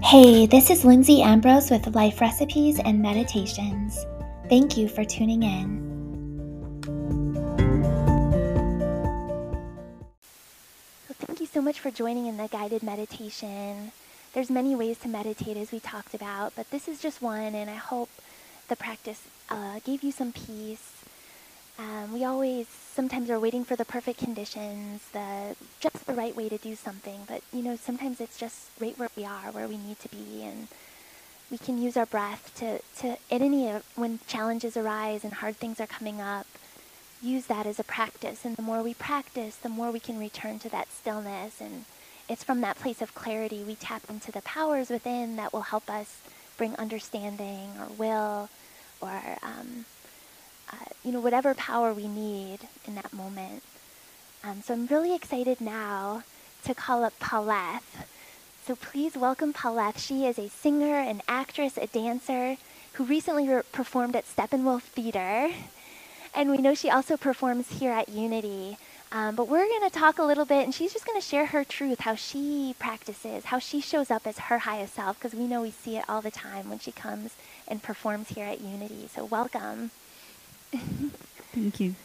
Hey, this is Lindsay Ambrose with Life Recipes and Meditations. Thank you for tuning in. So thank you so much for joining in the guided meditation. There's many ways to meditate as we talked about, but this is just one, and I hope the practice gave you some peace. We always sometimes are waiting for the perfect conditions, just the right way to do something, but sometimes it's just right where we are, where we need to be, and we can use our breath when challenges arise and hard things are coming up, use that as a practice. And the more we practice, the more we can return to that stillness. And it's from that place of clarity we tap into the powers within that will help us bring understanding or will or, whatever power we need in that moment. So I'm really excited now to call up Paulette. So please welcome Paulette. She is a singer, an actress, a dancer who recently performed at Steppenwolf Theater. And we know she also performs here at Unity. But we're going to talk a little bit, and she's just going to share her truth, how she practices, how she shows up as her highest self, because we know we see it all the time when she comes and performs here at Unity. So welcome. Thank you.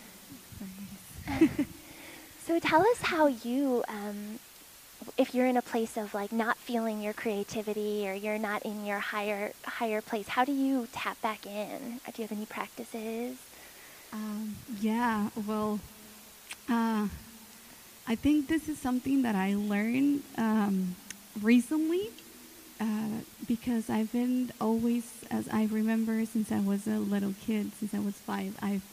So tell us how you, if you're in a place of like not feeling your creativity or you're not in your higher place, how do you tap back in? Do you have any practices? I think this is something that I learned recently because I've been always, as I remember, since I was a little kid, since I was 5,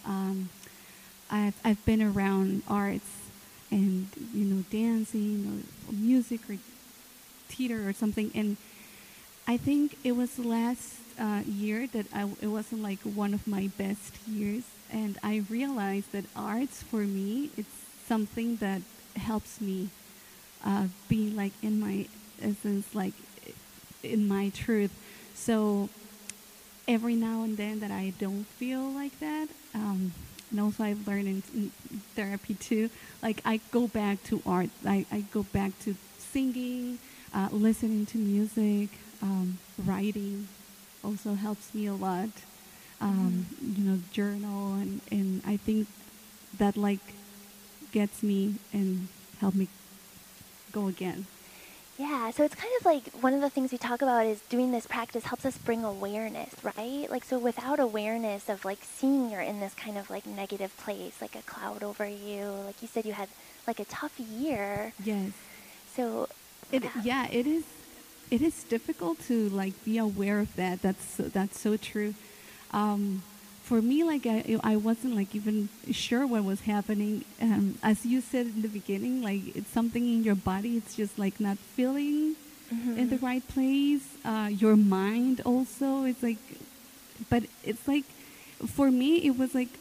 I've been around arts and dancing or music or theater or something, and I think it was last year that it wasn't like one of my best years, and I realized that arts for me, it's something that helps me be like in my essence, like in my truth. So every now and then that I don't feel like that, and also I've learned in therapy too, like I go back to art. I go back to singing, listening to music, writing also helps me a lot. Journal, and I think that like gets me and help me go again. Yeah, so it's kind of like one of the things we talk about is doing this practice helps us bring awareness, right? Like, so without awareness of like seeing you're in this kind of like negative place, like a cloud over you, like you said, you had like a tough year. Yes. So it is difficult to like be aware of that. That's so true. For me, like I wasn't like even sure what was happening. As you said in the beginning, like it's something in your body. It's just like not feeling in the right place. Your mind also. It's like, but it's like, for me, it was like,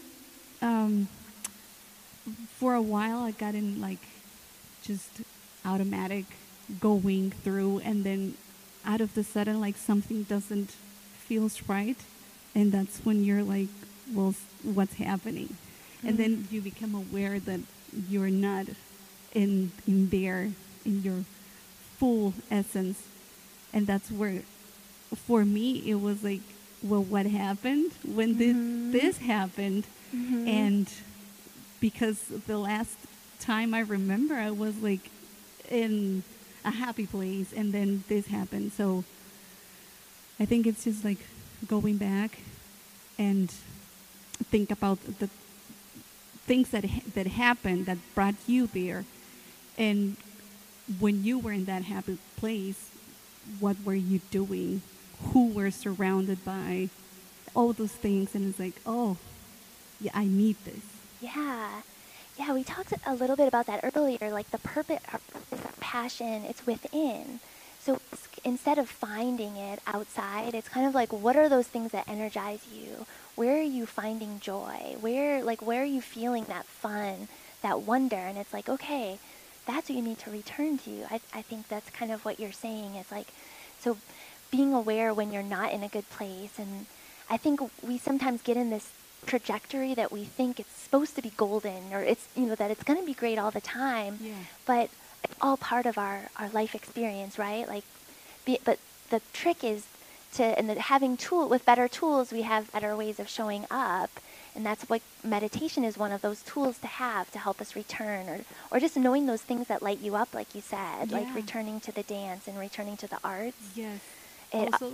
for a while I got in like just automatic going through, and then out of the sudden, like something doesn't feels right. And that's when you're like, well, what's happening? And then you become aware that you're not in your full essence. And that's where, for me, it was like, well, what happened when this happened? And because the last time I remember, I was like in a happy place, and then this happened. So I think it's just like going back and think about the things that happened that brought you there, and when you were in that happy place, what were you doing, who were surrounded by, all those things. And it's like, oh yeah, I need this. Yeah, we talked a little bit about that earlier, like the purpose, our passion, it's within. So instead of finding it outside, it's kind of like, what are those things that energize you? Where are you finding joy? Where are you feeling that fun, that wonder? And it's like, okay, that's what you need to return to. I think that's kind of what you're saying. It's like, so being aware when you're not in a good place. And I think we sometimes get in this trajectory that we think it's supposed to be golden, or it's, that it's going to be great all the time. Yeah. But it's all part of our life experience, right? Like, but the trick is having with better tools, we have better ways of showing up. And that's what meditation is, one of those tools to have to help us return, or just knowing those things that light you up, like you said, like returning to the dance and returning to the arts. Yes. It, also,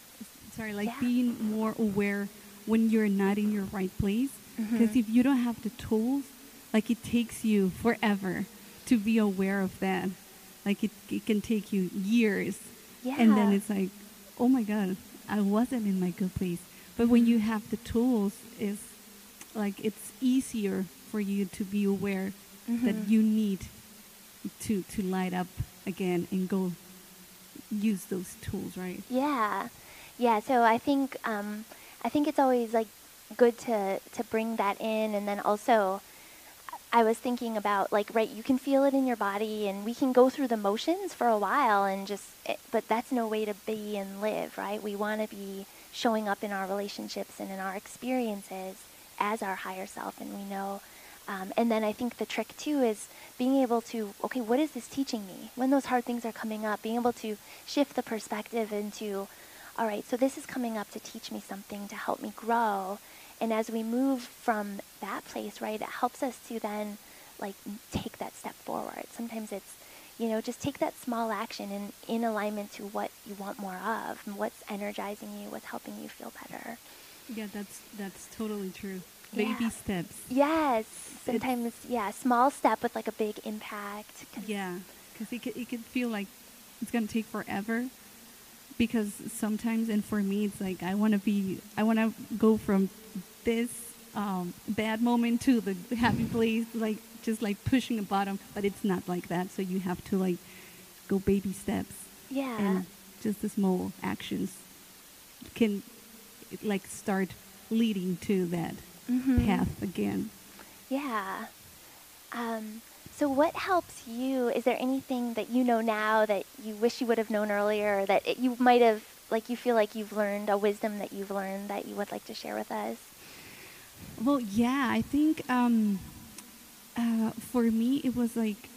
being more aware when you're not in your right place. Because if you don't have the tools, like it takes you forever to be aware of that. Like it can take you years. Yeah. And then it's like, oh my God, I wasn't in my good place. But when you have the tools, it's easier for you to be aware that you need to light up again and go use those tools, right? Yeah. So I think it's always like good to bring that in. And then also I was thinking about, like, right, you can feel it in your body, and we can go through the motions for a while and but that's no way to be and live, right? We want to be showing up in our relationships and in our experiences as our higher self, and we know. And then I think the trick too is being able to, okay, what is this teaching me? When those hard things are coming up, being able to shift the perspective into, all right, so this is coming up to teach me something, to help me grow. And as we move from that place, right, it helps us to then, like, take that step forward. Sometimes it's, just take that small action in alignment to what you want more of, and what's energizing you, what's helping you feel better. Yeah, that's totally true. Baby steps. Yes. Sometimes, small step with like a big impact. Yeah, because it could feel like it's going to take forever. Because sometimes, and for me, it's like I want to go from this bad moment to the happy place, like just like pushing a bottom, but it's not like that. So you have to like go baby steps. Yeah. And just the small actions can like start leading to that path again. Yeah. So what helps you? Is there anything that you know now that you wish you would have known earlier, or that you might have, like, you feel like you've learned, a wisdom that you've learned that you would like to share with us? Well, yeah, I think for me, it was like,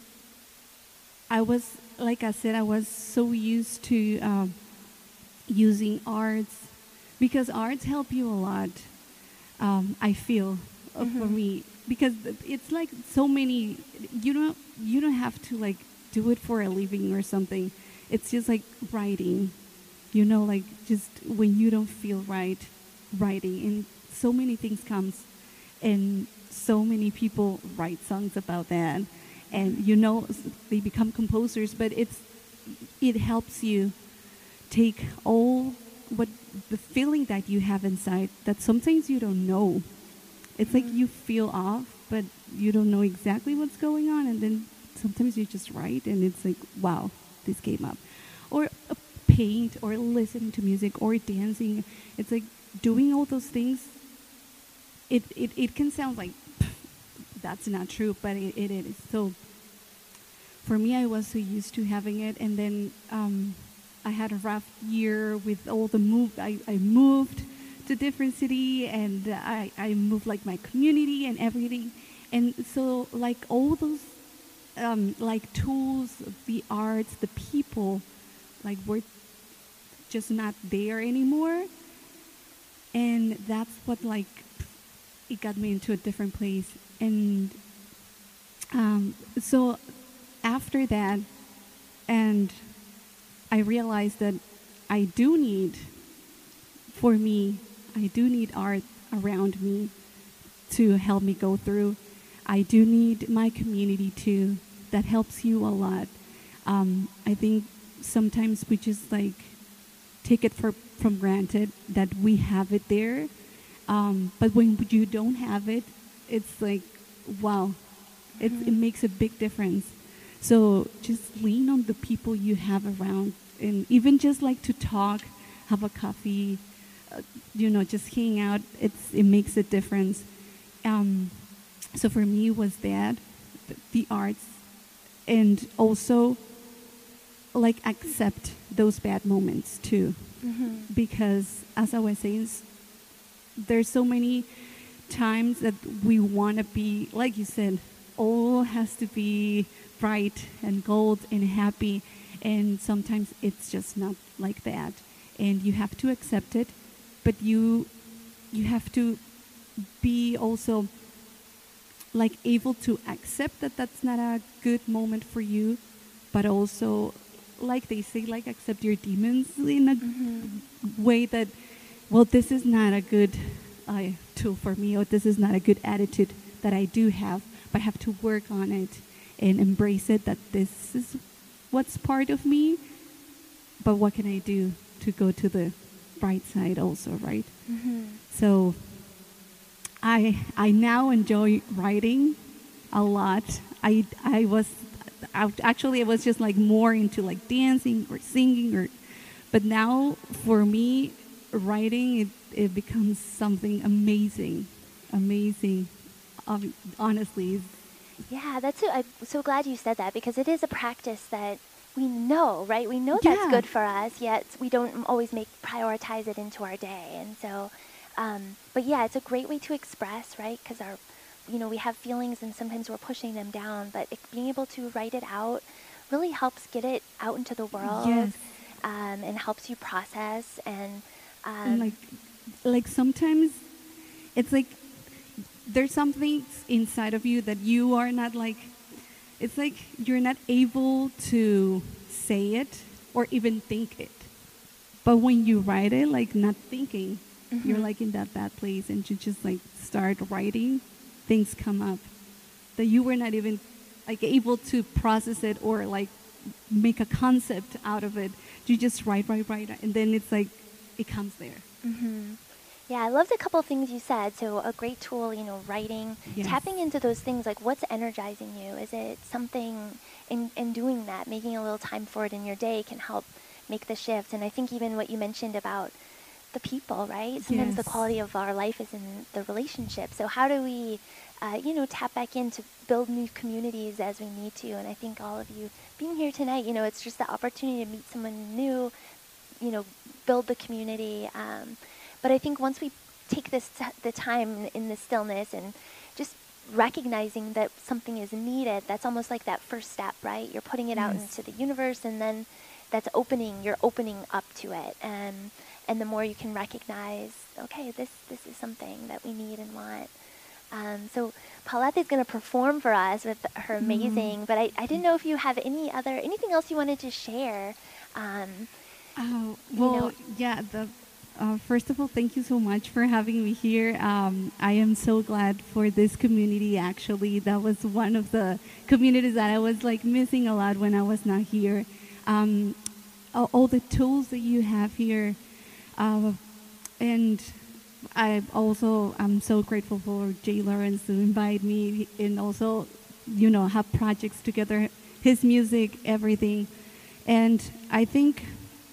like I said, I was so used to using arts, because arts help you a lot, I feel, for me. Because it's like so many, you don't have to like do it for a living or something. It's just like writing, like just when you don't feel right, writing. And so many things comes, and so many people write songs about that. And they become composers, but it helps you take all the feeling that you have inside that sometimes you don't know. It's like you feel off, but you don't know exactly what's going on. And then sometimes you just write, and it's like, wow, this came up. Or paint, or listening to music, or dancing. It's like doing all those things. It can sound like that's not true, but it is. So for me, I was so used to having it. And then I had a rough year with all the move. I moved to different city, and I moved like my community and everything. And so like all those like tools, the arts, the people, like were just not there anymore. And that's what like it got me into a different place. And so after that, and I realized that I do need art around me to help me go through. I do need my community too. That helps you a lot. I think sometimes we just like take it from granted that we have it there. But when you don't have it, it's like, wow, it makes a big difference. So just lean on the people you have around, and even just like to talk, have a coffee, just hang out. It makes a difference. So for me, it was that, the arts, and also like accept those bad moments too, because as I was saying, there's so many times that we want to be, like you said, all has to be bright and gold and happy, and sometimes it's just not like that, and you have to accept it, but you have to be also like able to accept that that's not a good moment for you, but also, like they say, like accept your demons in a way that, well, this is not a good tool for me, or this is not a good attitude that I do have, but I have to work on it and embrace it, that this is what's part of me, but what can I do to go to the bright side also, right? So I now enjoy writing a lot. I was actually, I was just like more into like dancing or singing, or but now for me writing, it becomes something amazing. Honestly. Yeah, I'm so glad you said that, because it is a practice that we know, right? We know that's good for us, yet we don't always prioritize it into our day. And so, but yeah, it's a great way to express, right? Because we have feelings and sometimes we're pushing them down, but being able to write it out really helps get it out into the world. Yes. And helps you process and like sometimes it's like there's something inside of you that you are not like, it's like you're not able to say it or even think it. But when you write it, like not thinking, you're like in that bad place, and you just like start writing, things come up that you were not even like able to process it or like make a concept out of it. You just write, and then it's like it comes there. Yeah, I loved a couple things you said. So a great tool, writing, tapping into those things, like what's energizing you. Is it something in doing that, making a little time for it in your day can help make the shift. And I think even what you mentioned about the people, right? Sometimes the quality of our life is in the relationship. So how do we, tap back in to build new communities as we need to? And I think all of you being here tonight, it's just the opportunity to meet someone new, build the community. But I think once we take the time in the stillness and just recognizing that something is needed, that's almost like that first step, right? You're putting it out into the universe, and then you're opening up to it. And the more you can recognize, okay, this is something that we need and want. So Paulette is going to perform for us with her amazing, but I didn't know if you have anything else you wanted to share. First of all, thank you so much for having me here. I am so glad for this community. Actually, that was one of the communities that I was like missing a lot when I was not here. All the tools that you have here, and I'm so grateful for Jay Lawrence to invite me, and also, have projects together, his music, everything, and I think.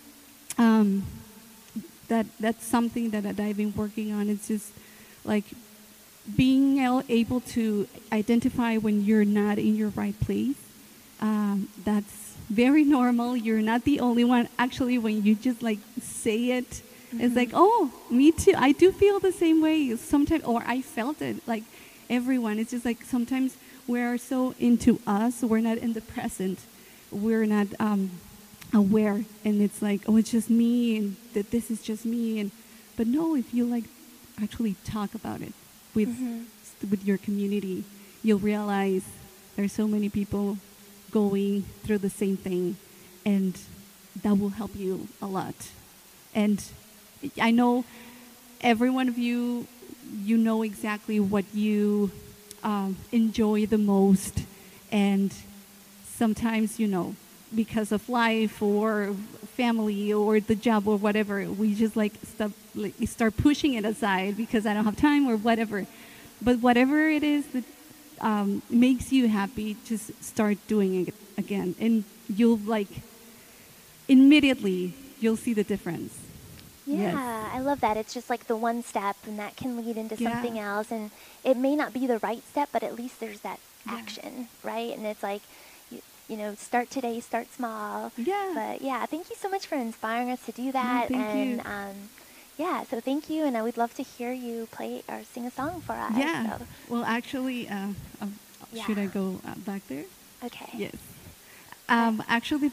That's something that I've been working on. It's just like being able to identify when you're not in your right place. That's very normal. You're not the only one. Actually, when you just like say it, it's like, oh, me too. I do feel the same way sometimes, or I felt it. Like everyone, it's just like sometimes we're so into us, we're not in the present. We're not aware, and it's like, oh, it's just me, and that this is just me, but no, if you like actually talk about it with your community, you'll realize there's so many people going through the same thing, and that will help you a lot. And I know every one of you know exactly what you enjoy the most, and sometimes because of life or family or the job or whatever, we just start pushing it aside because I don't have time or whatever. But whatever it is that makes you happy, just start doing it again, and you'll immediately you'll see the difference. Yeah, I love that. It's just like the one step, and that can lead into something else, and it may not be the right step, but at least there's that action, right? And it's like, start today, start small. Yeah. But thank you so much for inspiring us to do that. Thank you. So thank you, and I would love to hear you play or sing a song for us. Yeah. Well, actually, should I go back there? Okay. Yes. Actually,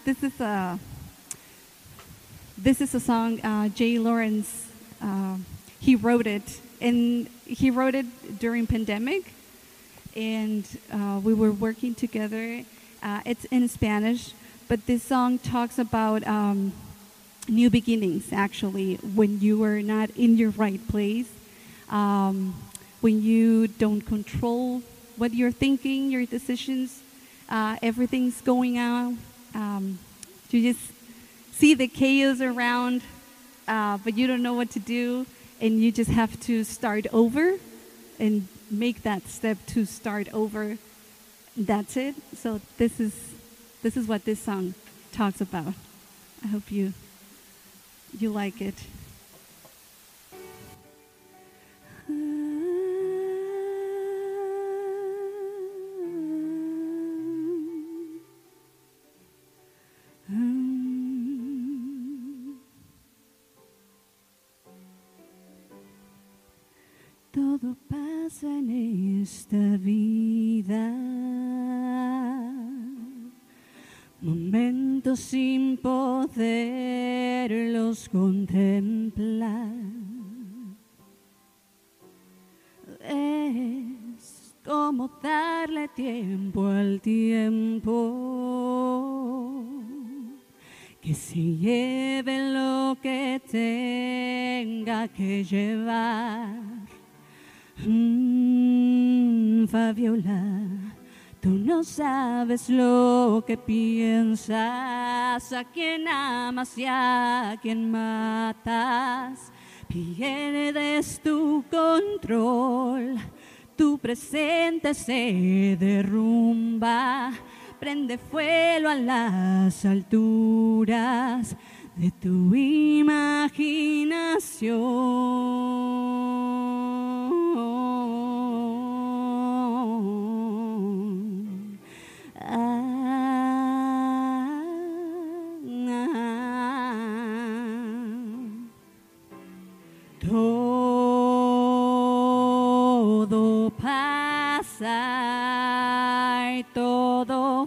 this is a song Jay Lawrence. He wrote it, and he wrote it during pandemic, and we were working together. It's in Spanish, but this song talks about new beginnings. Actually, when you are not in your right place, when you don't control what you're thinking, your decisions, everything's going on. You just see the chaos around, but you don't know what to do, and you just have to start over and make that step to start over. That's it. So this is what this song talks about. I hope you like it. Todo pasa en esta vida, momentos sin poderlos contemplar. Es como darle tiempo al tiempo, que se lleve lo que tenga que llevar. Fabiola, tú no sabes lo que piensas, a quién amas y a quién matas. Pierdes tu control, tu presente se derrumba, prende fuego a las alturas de tu imaginación. Todo pasa y todo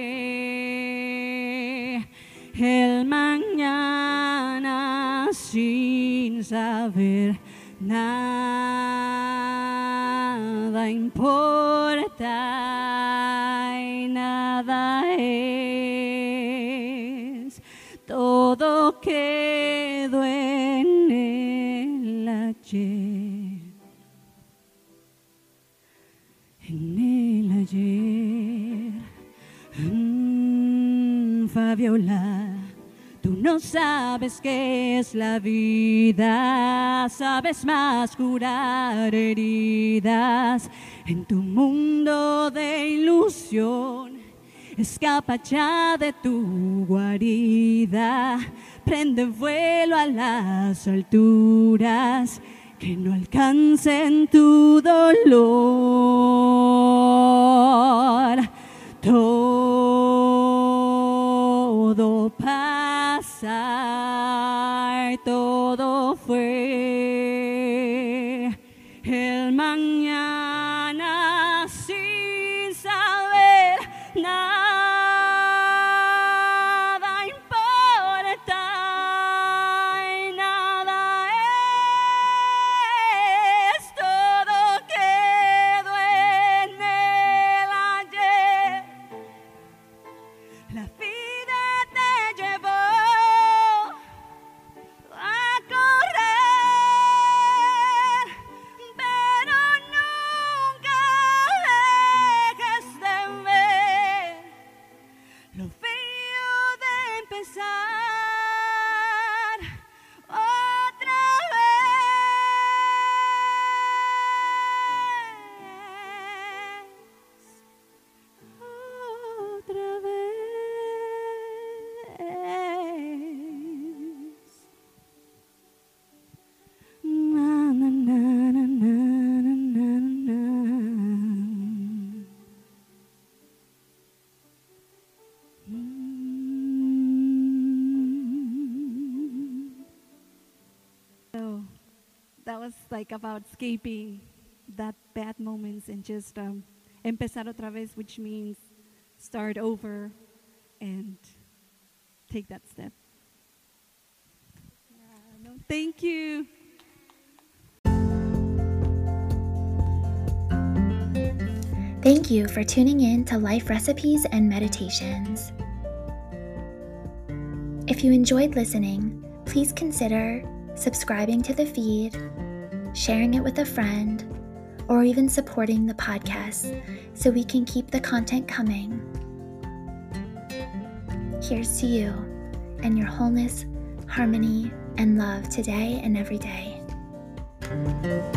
fue. El mañana sin saber nada importa y nada es. Todo quedó en el ayer. En el ayer. Fabiola, tú no sabes qué es la vida, sabes más curar heridas. En tu mundo de ilusión, escapa ya de tu guarida, prende vuelo a las alturas, que no alcancen tu dolor. Todo pasa y todo fue. El mañana sin saber nada importa y nada es. Todo quedó en el ayer. La vida te llevó a correr, pero nunca dejes de ver lo feo de empezar otra vez. Na, na, na, na, na, na, na, So that was like about escaping that bad moments and just empezar otra vez, which means start over and take that step. Thank you. Thank you for tuning in to Life Recipes and Meditations. If you enjoyed listening, please consider subscribing to the feed, sharing it with a friend, or even supporting the podcast so we can keep the content coming. Here's to you and your wholeness, harmony, and love today and every day.